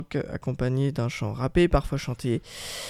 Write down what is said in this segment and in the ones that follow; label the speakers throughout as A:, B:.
A: accompagné d'un chant rappé, parfois chanté.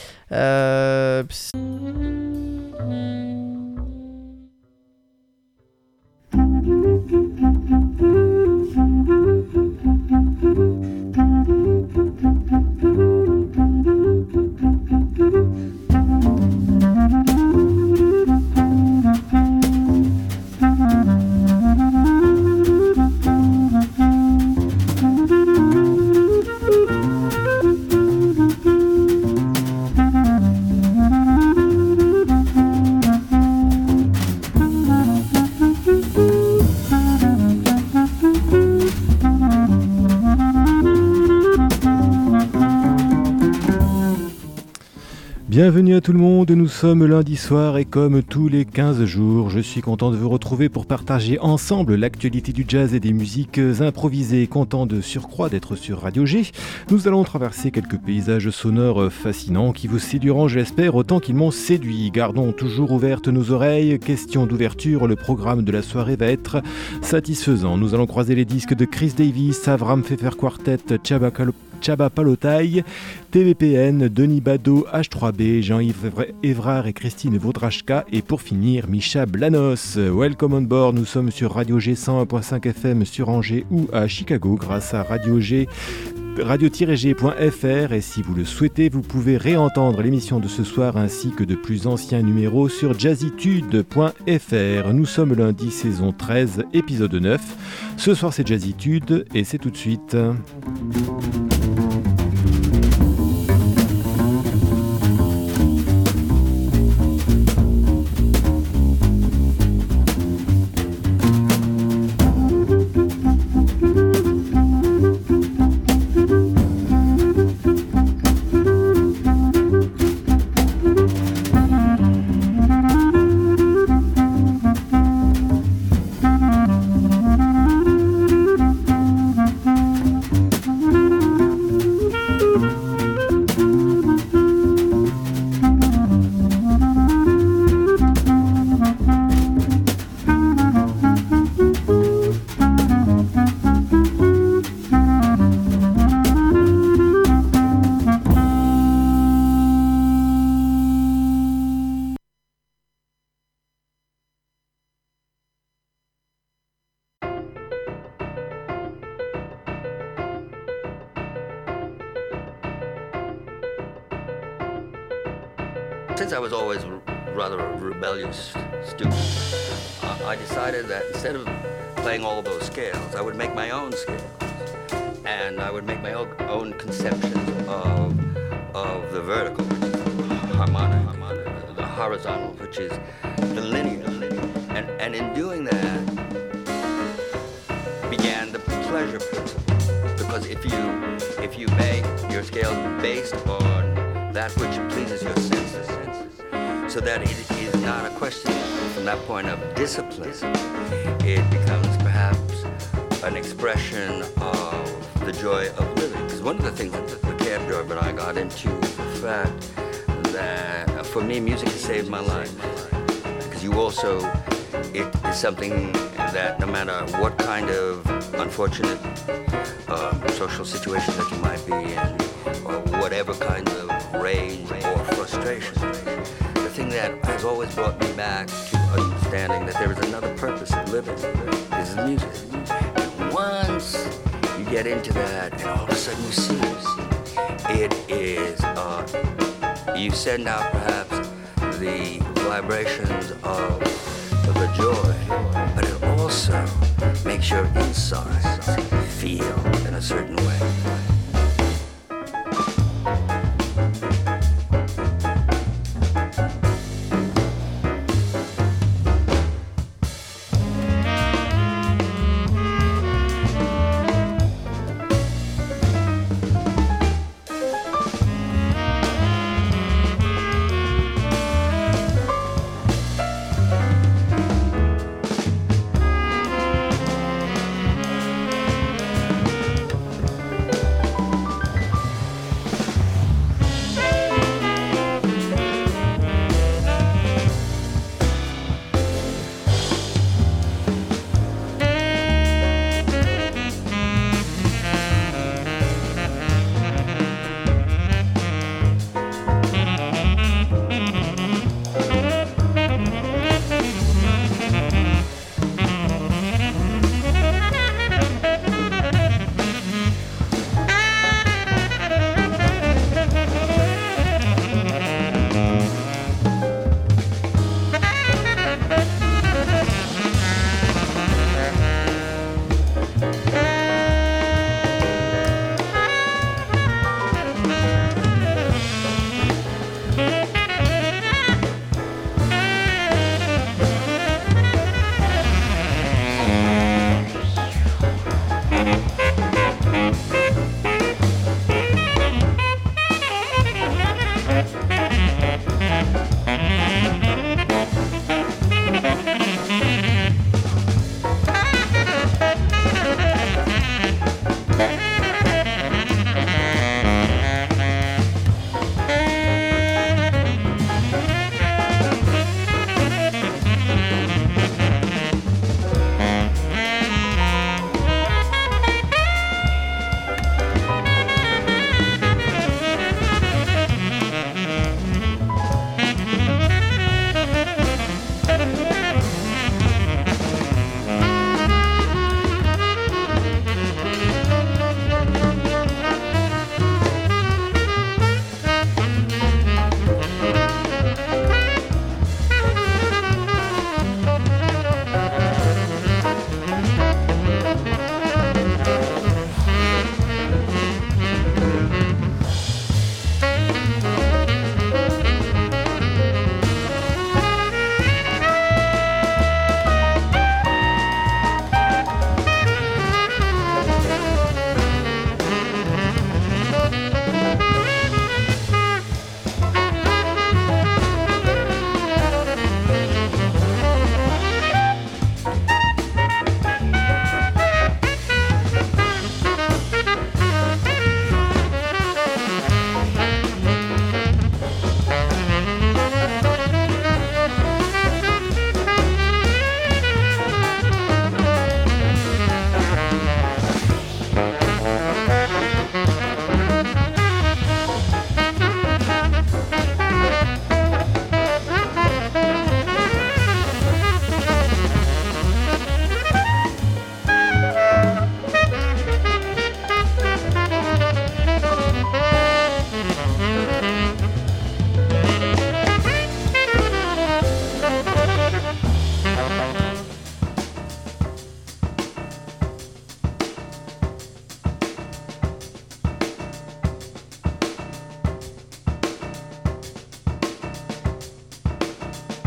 B: Bienvenue à tout le monde, nous sommes lundi soir et comme tous les 15 jours, je suis content de vous retrouver pour partager ensemble l'actualité du jazz et des musiques improvisées. Content de surcroît d'être sur Radio G. Nous allons traverser quelques paysages sonores fascinants qui vous séduiront, je l'espère, autant qu'ils m'ont séduit. Gardons toujours ouvertes nos oreilles. Question d'ouverture, le programme de la soirée va être satisfaisant. Nous allons croiser les disques de Chris Davis, Avram Pfeffer Quartet, Chaba Palotai, TVPN, Denis Bado, H3B, Jean-Yves Évrard et Christine Vaudrachka et pour finir Mischa Blanos. Welcome on board, nous sommes sur Radio G 101.5 FM sur Angers ou à Chicago grâce à Radio G, radio-g.fr et si vous le souhaitez, vous pouvez réentendre l'émission de ce soir ainsi que de plus anciens numéros sur jazzitude.fr. Nous sommes lundi, saison 13, épisode 9. Ce soir c'est Jazzitude et c'est tout de suite.
C: Since I was always rather a rebellious student, I decided that instead of playing all of those scales, I would make my own scales. And I would make my own conceptions of the vertical, which is harmonic, the horizontal, which is the linear. And in doing that, began the pleasure principle. Because if you make your scales based on that which pleases your senses, so that it is not a question from that point of discipline, it becomes perhaps an expression of the joy of living. Because one of the things that the cab driver and I got into was the fact that for me music has saved my life. Because you also, it is something that no matter what kind of unfortunate social situation that you might be in, or whatever kind of rage or frustration, the thing that has always brought me back to understanding that there is another purpose of living is music. And once you get into that, and all of a sudden you see it is, you send out perhaps the vibrations of the joy, but it also makes your insides feel in a certain way.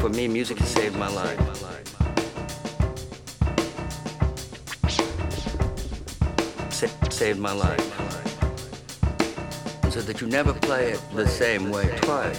C: For me, music has saved my life. Saved my life. So that you never play it the same way twice.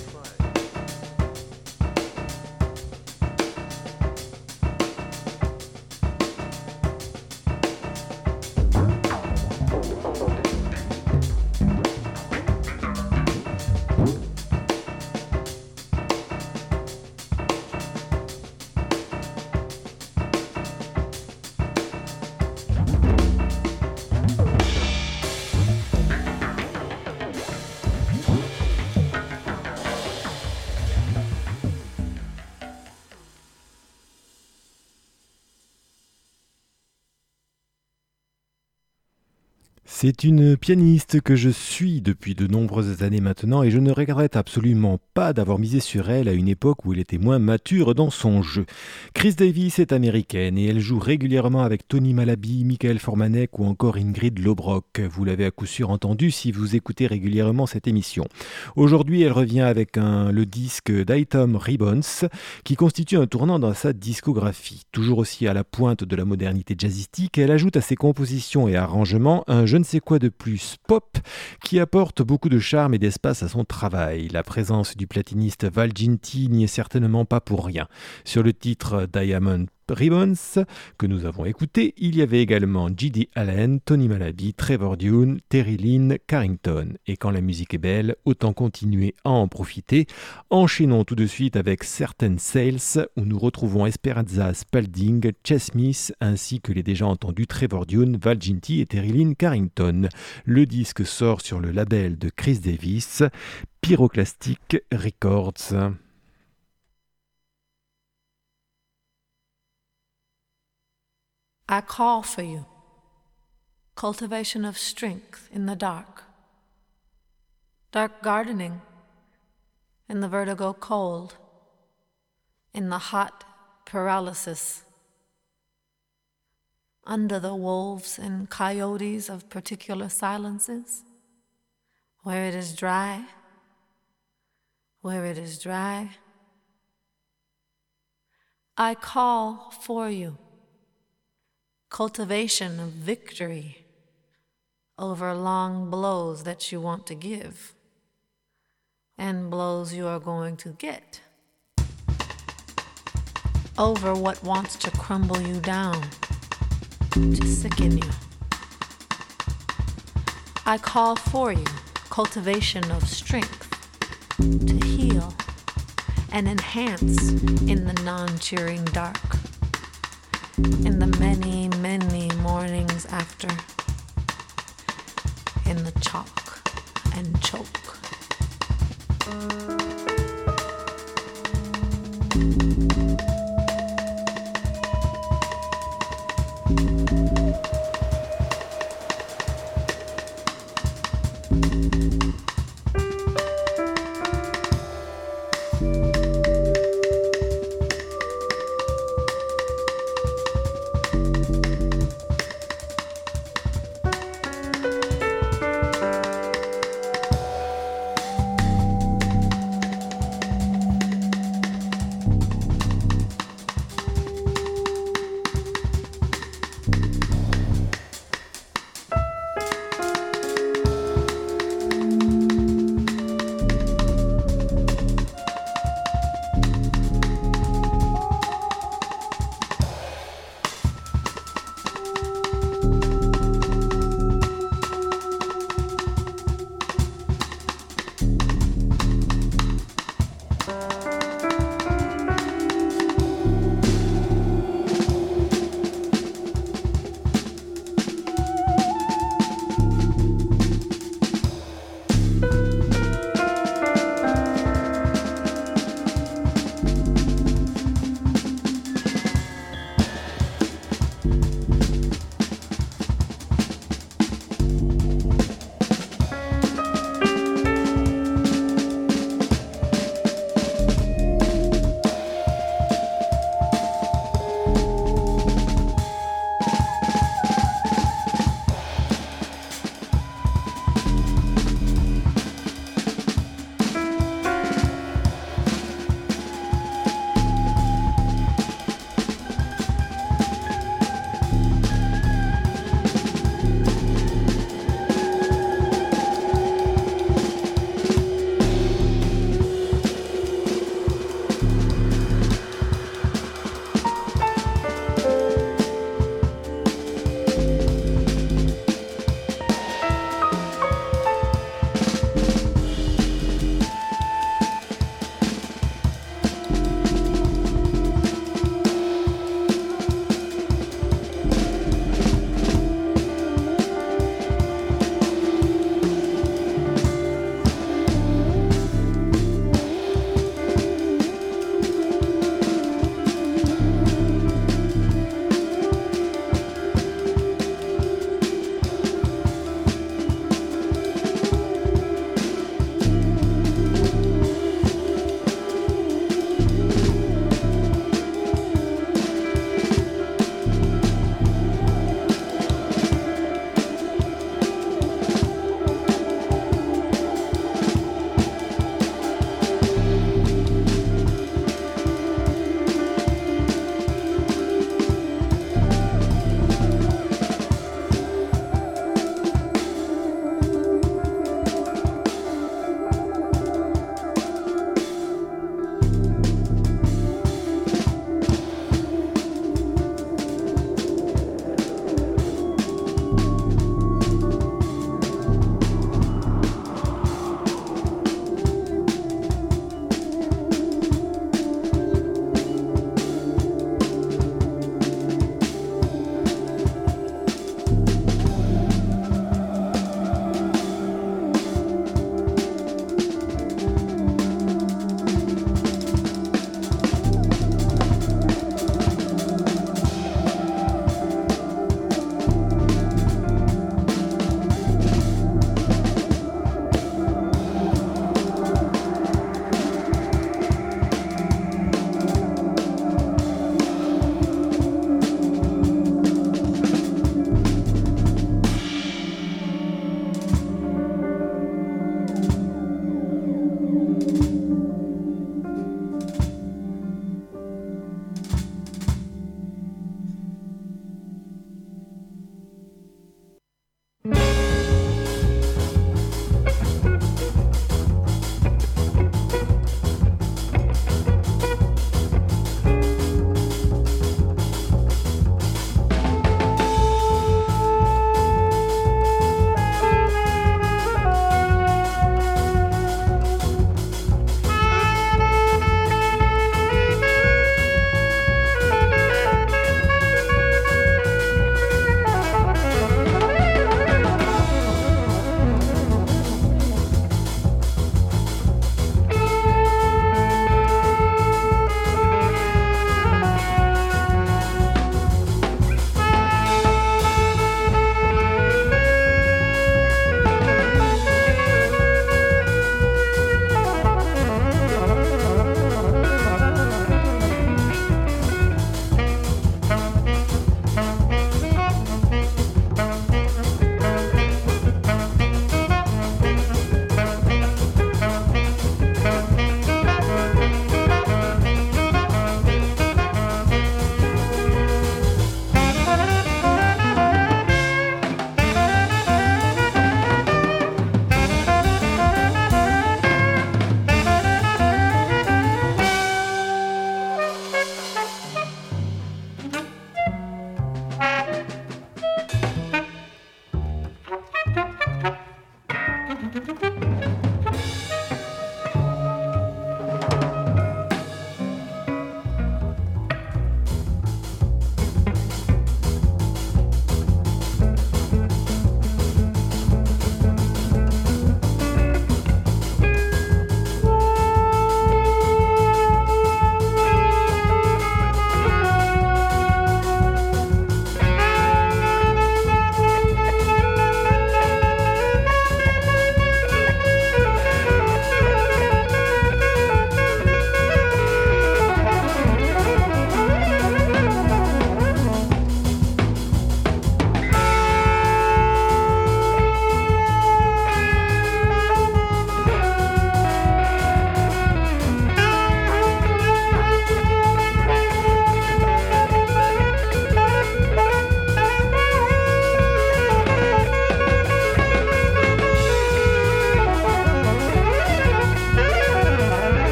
B: C'est une pianiste que je suis depuis de nombreuses années maintenant et je ne regrette absolument pas d'avoir misé sur elle à une époque où elle était moins mature dans son jeu. Chris Davis est américaine et elle joue régulièrement avec Tony Malaby, Michael Formanek ou encore Ingrid Lobrock. Vous l'avez à coup sûr entendu si vous écoutez régulièrement cette émission. Aujourd'hui, elle revient avec le disque d'Itom Ribbons qui constitue un tournant dans sa discographie. Toujours aussi à la pointe de la modernité jazzistique, elle ajoute à ses compositions et arrangements un je ne sais quoi de plus pop qui apporte beaucoup de charme et d'espace à son travail. La présence du platiniste Val Ginty n'y est certainement pas pour rien. Sur le titre Diamond Ribbons que nous avons écouté, il y avait également J.D. Allen, Tony Malaby, Trevor Dunn, Terry Lynn Carrington. Et quand la musique est belle, autant continuer à en profiter. Enchaînons tout de suite avec Certain Sales où nous retrouvons Esperanza Spalding, Chess Smith ainsi que les déjà entendus Trevor Dunn, Val Ginty et Terry Lynn Carrington. Le disque sort sur le label de Chris Davis, Pyroclastic Records.
D: I call for you, cultivation of strength in the dark, dark gardening in the vertigo cold, in the hot paralysis, under the wolves and coyotes of particular silences, where it is dry, where it is dry. I call for you, cultivation of victory over long blows that you want to give and blows you are going to get, over what wants to crumble you down, to sicken you. I call for you cultivation of strength to heal and enhance in the non-cheering dark, in the many, many mornings after, in the chalk and choke.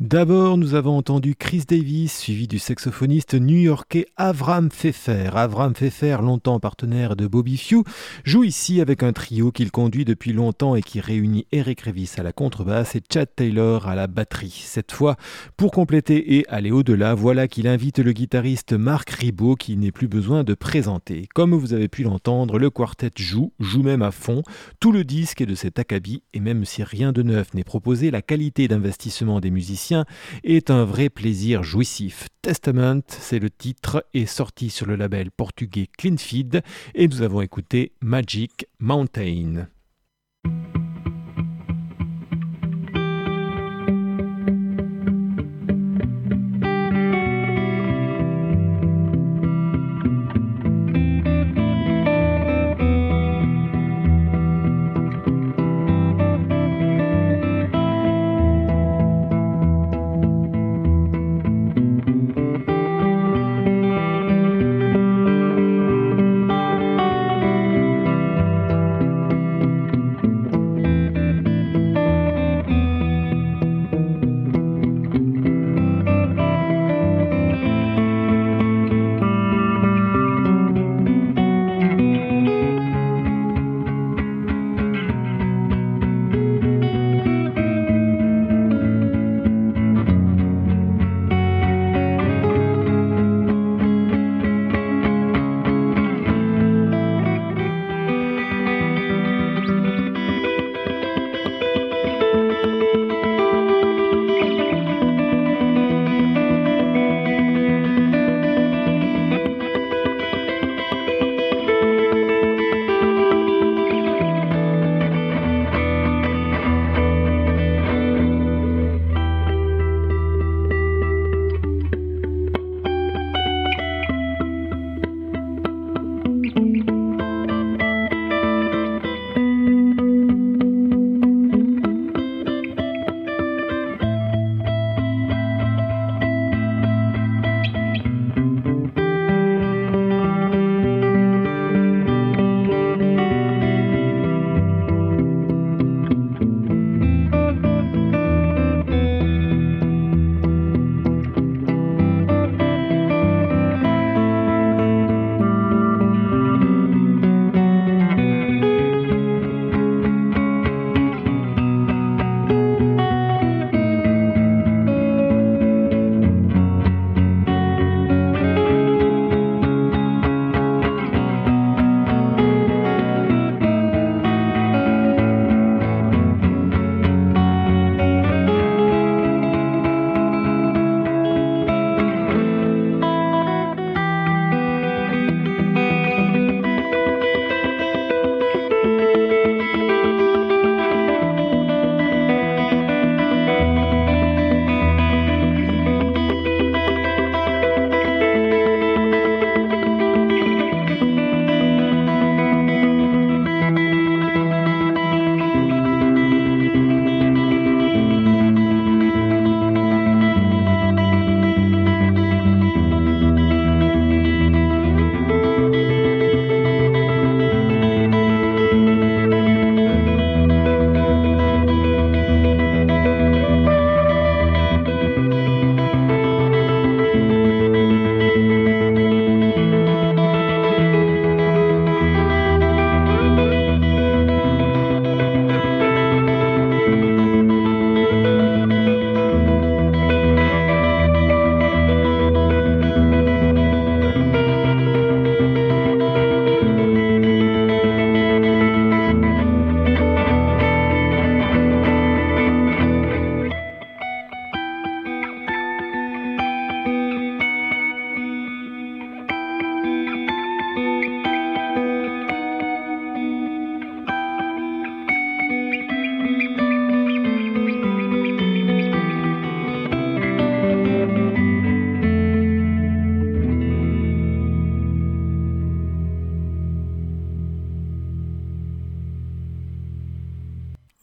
B: D'abord, nous avons entendu Chris Davis, suivi du saxophoniste new-yorkais Avram Pfeffer. Avram Pfeffer, longtemps partenaire de Bobby Few, joue ici avec un trio qu'il conduit depuis longtemps et qui réunit Eric Revis à la contrebasse et Chad Taylor à la batterie. Cette fois, pour compléter et aller au-delà, voilà qu'il invite le guitariste Marc Ribot, qui n'est plus besoin de présenter. Comme vous avez pu l'entendre, le quartet joue même à fond. Tout le disque est de cet acabit, et même si rien de neuf n'est proposé, la qualité d'investissement des musiciens est un vrai plaisir jouissif. Testament, c'est le titre, est sorti sur le label portugais Clean Feed, et nous avons écouté Magic Mountain.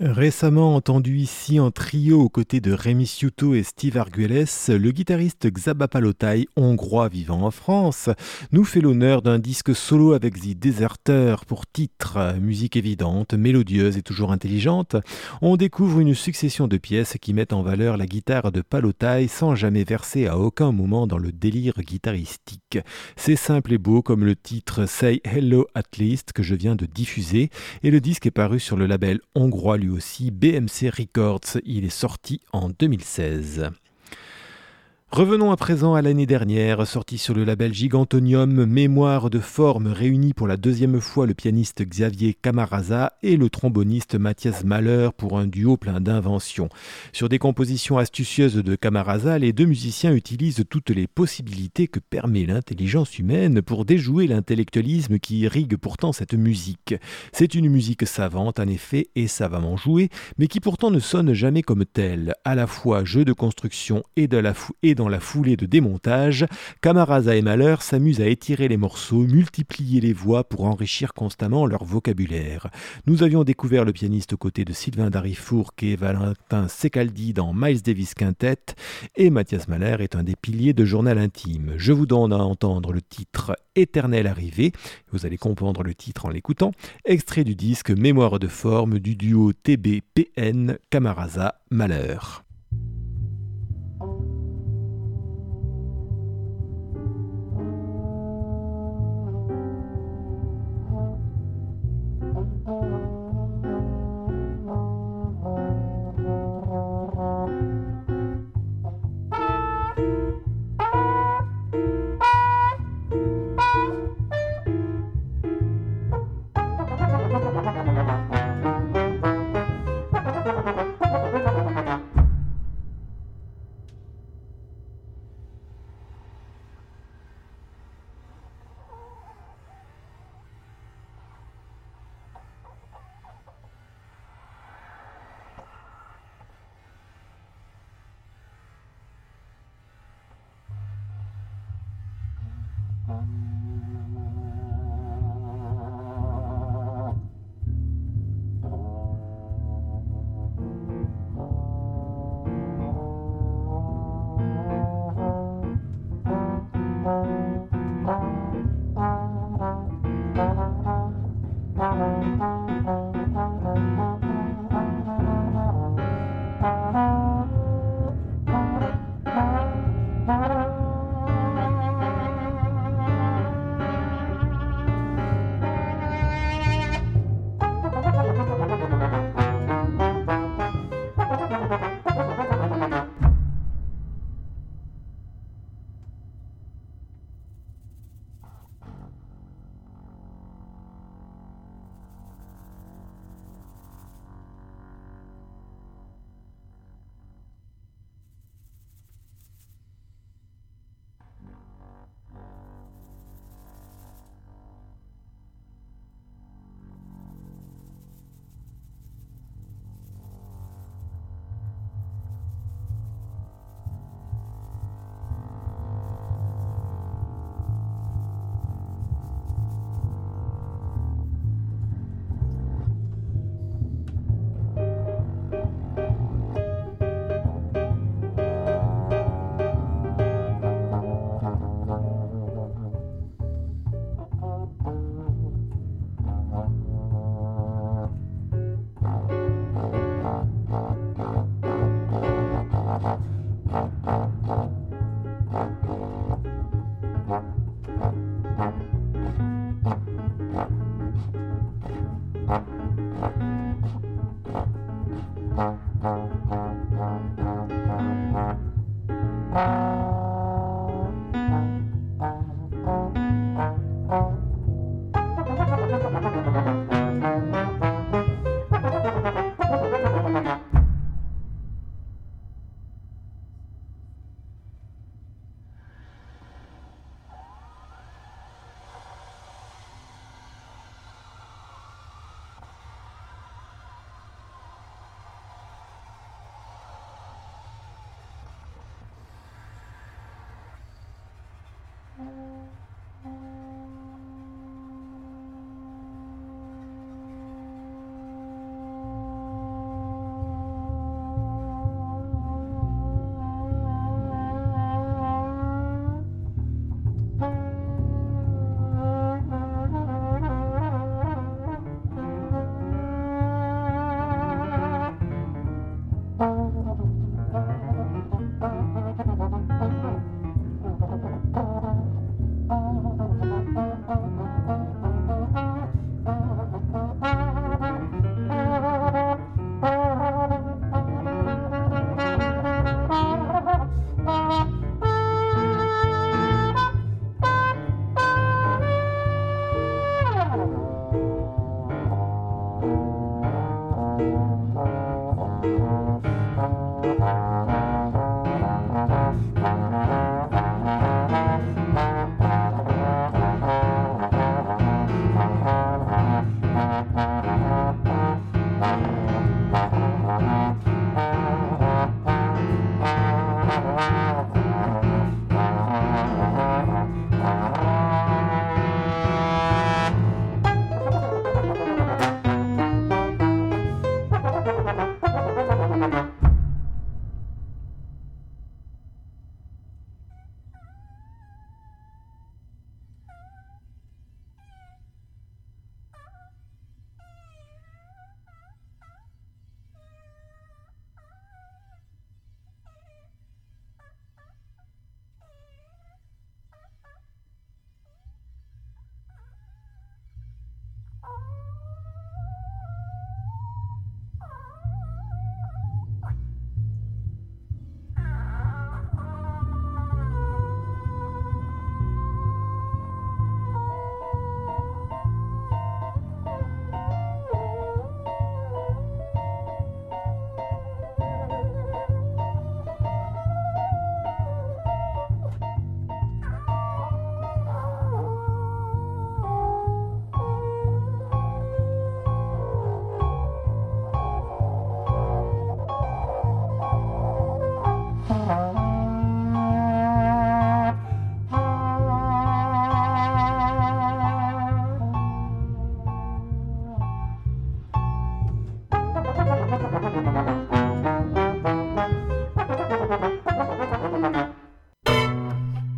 B: Récemment entendu ici en trio aux côtés de Rémi Ciuto et Steve Arguelles, le guitariste Csaba Palotai, hongrois vivant en France, nous fait l'honneur d'un disque solo avec The Deserter pour titre. Musique évidente, mélodieuse et toujours intelligente, on découvre une succession de pièces qui mettent en valeur la guitare de Palotai sans jamais verser à aucun moment dans le délire guitaristique. C'est simple et beau comme le titre Say Hello at Least que je viens de diffuser, et le disque est paru sur le label hongrois lui aussi, BMC Records. Il est sorti en 2016. Revenons à présent à l'année dernière, sorti sur le label Gigantonium, Mémoire de forme réunit pour la deuxième fois le pianiste Xavier Camarasa et le tromboniste Mathias Mahler pour un duo plein d'inventions. Sur des compositions astucieuses de Camarasa, les deux musiciens utilisent toutes les possibilités que permet l'intelligence humaine pour déjouer l'intellectualisme qui irrigue pourtant cette musique. C'est une musique savante en effet et savamment jouée, mais qui pourtant ne sonne jamais comme telle. À la fois jeu de construction et dans la foulée de démontage, Camarasa et Mahler s'amusent à étirer les morceaux, multiplier les voix pour enrichir constamment leur vocabulaire. Nous avions découvert le pianiste aux côtés de Sylvain Darifourc et Valentin Secaldi dans Miles Davis Quintet, et Mathias Mahler est un des piliers de Journal Intime. Je vous donne à entendre le titre Éternelle Arrivée, vous allez comprendre le titre en l'écoutant, extrait du disque Mémoire de forme du duo TB-PN Camarasa-Mahler.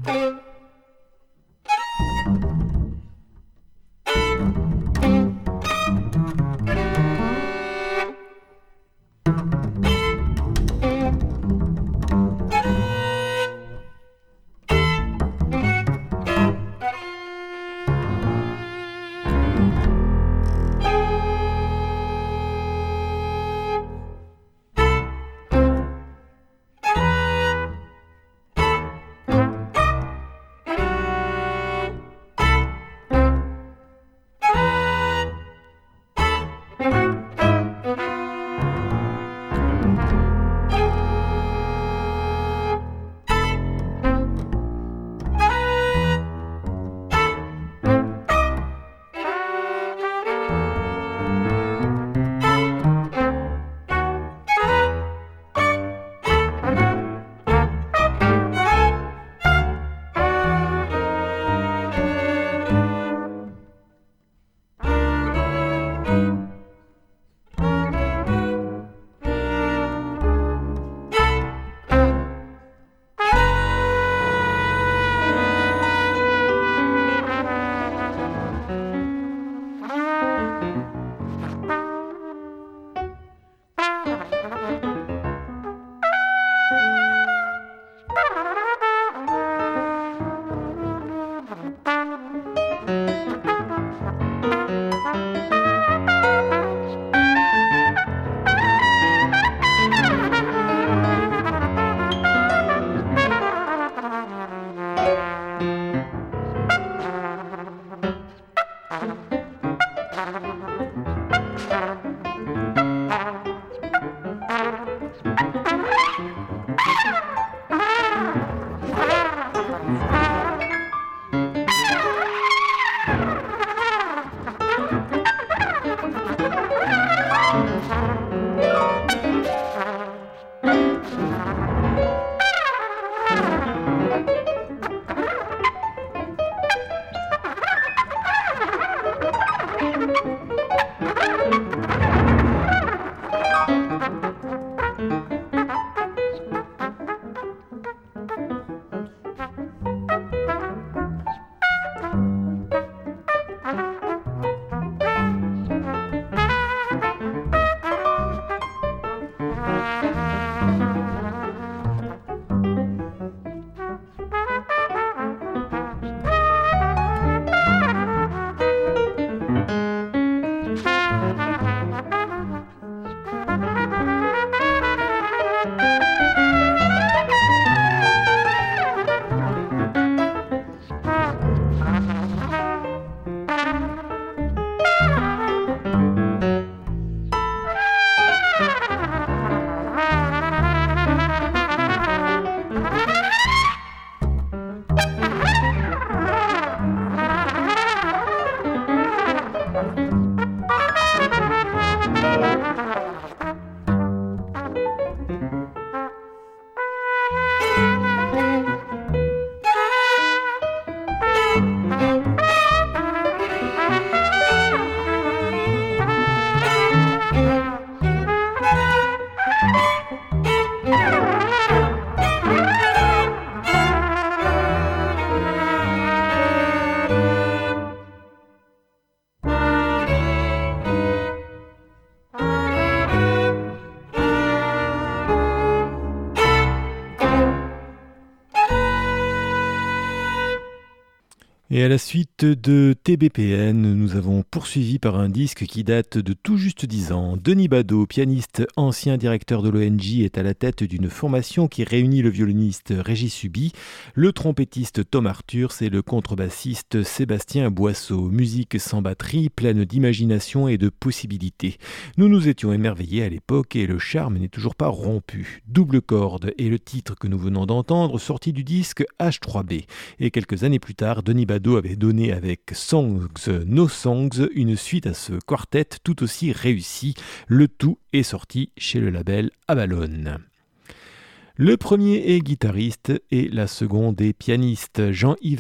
B: Et à la suite de TBPN, nous avons poursuivi par un disque qui date de tout juste 10 ans. Denis Badeau, pianiste, ancien directeur de l'ONJ, est à la tête d'une formation qui réunit le violoniste Régis Suby, le trompettiste Tom Arthurs et le contrebassiste Sébastien Boisseau. Musique sans batterie, pleine d'imagination et de possibilités. Nous nous étions émerveillés à l'époque et le charme n'est toujours pas rompu. Double corde est le titre que nous venons d'entendre, sorti du disque H3B. Et quelques années plus tard, Denis Badeau avait donné avec Songs No Songs une suite à ce quartet tout aussi réussi. Le tout est sorti chez le label Avalon. Le premier est guitariste et la seconde est pianiste. Jean-Yves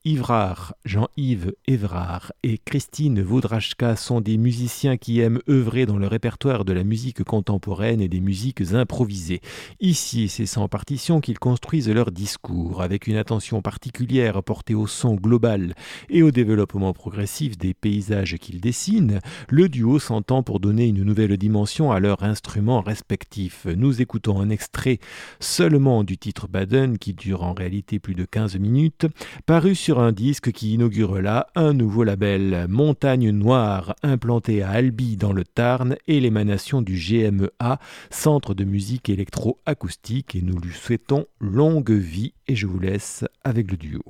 B: Ivrard, Jean-Yves Évrard et Christine Vaudrachka sont des musiciens qui aiment œuvrer dans le répertoire de la musique contemporaine et des musiques improvisées. Ici, c'est sans partition qu'ils construisent leur discours, avec une attention particulière portée au son global et au développement progressif des paysages qu'ils dessinent. Le duo s'entend pour donner une nouvelle dimension à leurs instruments respectifs. Nous écoutons un extrait seulement du titre Baden, qui dure en réalité plus de 15 minutes, paru sur un disque qui inaugure là un nouveau label, Montagne Noire, implanté à Albi dans le Tarn et l'émanation du GMEA, Centre de musique électro-acoustique, et nous lui souhaitons longue vie et je vous laisse avec le duo.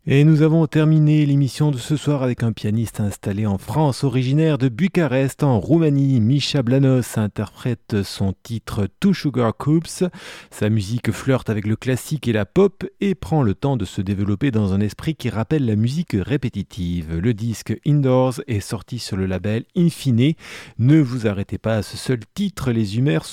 B: Et nous avons terminé l'émission de ce soir avec un pianiste installé en France, originaire de Bucarest en Roumanie. Misha Blanos interprète son titre Two Sugar Cubes. Sa musique flirte avec le classique et la pop et prend le temps de se développer dans un esprit qui rappelle la musique répétitive. Le disque Indoors est sorti sur le label Infine. Ne vous arrêtez pas à ce seul titre, les humeurs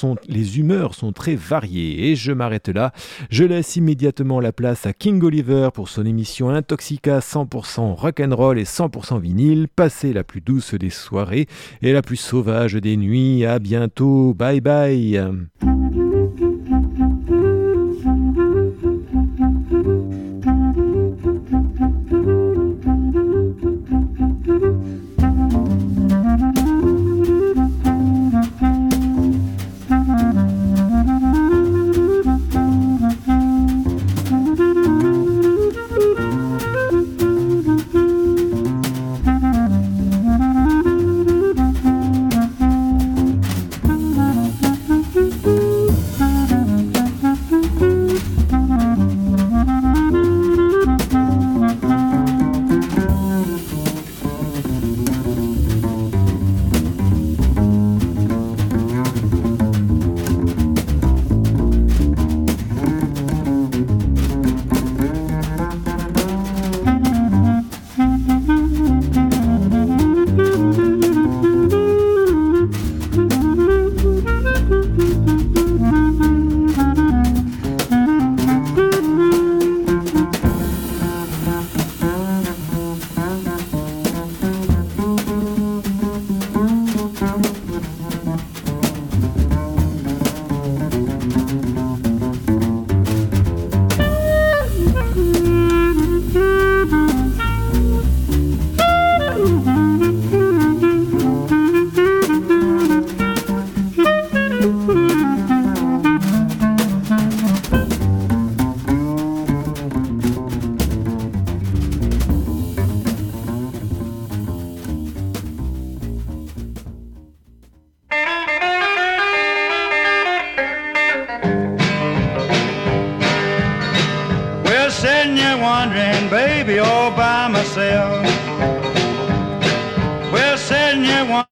B: sont très variées. Et je m'arrête là. Je laisse immédiatement la place à King Oliver pour son émission Intoxica 100% rock'n'roll et 100% vinyle. Passez la plus douce des soirées et la plus sauvage des nuits. À bientôt. Bye bye.
E: Sitting here wondering, baby, all by myself,